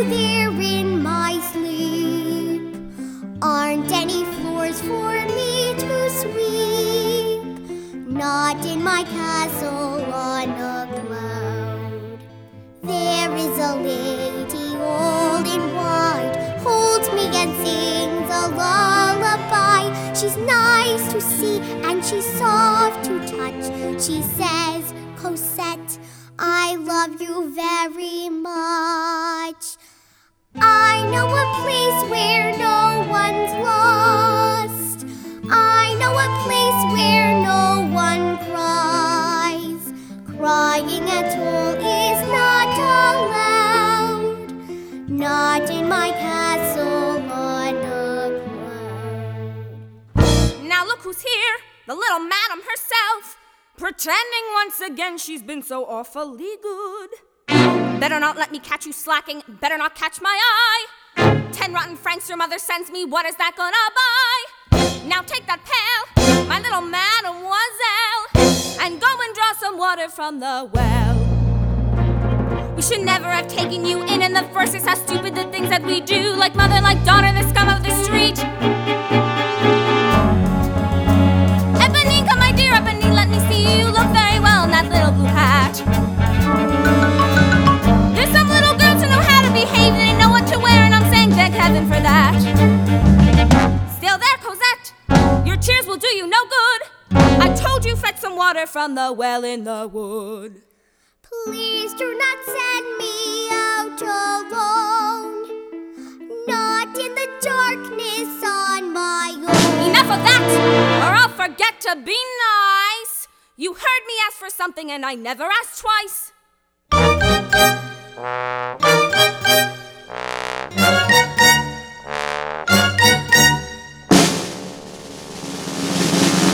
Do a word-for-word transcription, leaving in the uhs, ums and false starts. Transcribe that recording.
there in my sleep. Aren't any floors for me to sweep. Not in my castle on a cloud. There is a lady old in white, holds me and sings a lullaby. She's nice to see and she's soft to touch. She says, Cosette, I love you very much. I know a place where no one's lost. I know a place where no one cries. Crying at all is not allowed. Not in my castle on a cloud. Now look who's here, the little madam herself, pretending once again she's been so awfully good. Better not let me catch you slacking, better not catch my eye. Ten rotten francs your mother sends me, what is that gonna buy? Now take that pail, my little mademoiselle, and go and draw some water from the well. We should never have taken you in in the first place. How stupid the things that we do, like mother, like daughter, the scum of the street. Eponine, come my dear Eponine, let me see you look very well in that little blue hat. There's some little girls who know how to behave, they know what to wear, and I'm saying thank heaven for that. Still there, Cosette, your tears will do you no good. I told you fetch some water from the well in the wood. Please do not send me out alone. Not in the darkness on my own. Enough of that, or I'll forget to be nice. You heard me ask for something and I never asked twice.